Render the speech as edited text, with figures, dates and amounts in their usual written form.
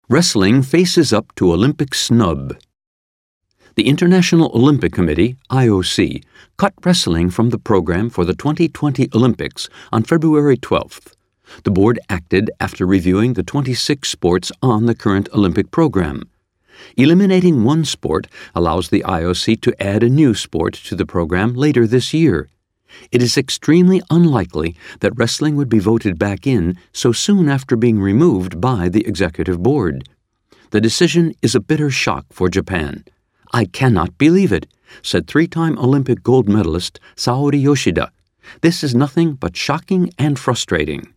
Wrestling faces up to Olympic snub. The International Olympic Committee, IOC, cut wrestling from the program for the 2020 Olympics on February 12th. The board acted after reviewing the 26 sports on the current Olympic program. Eliminating one sport allows the IOC to add a new sport to the program later this year. It is extremely unlikely that wrestling would be voted back in so soon after being removed by the executive board. The decision is a bitter shock for Japan. "I cannot believe it," said three-time Olympic gold medalist Saori Yoshida. "This is nothing but shocking and frustrating."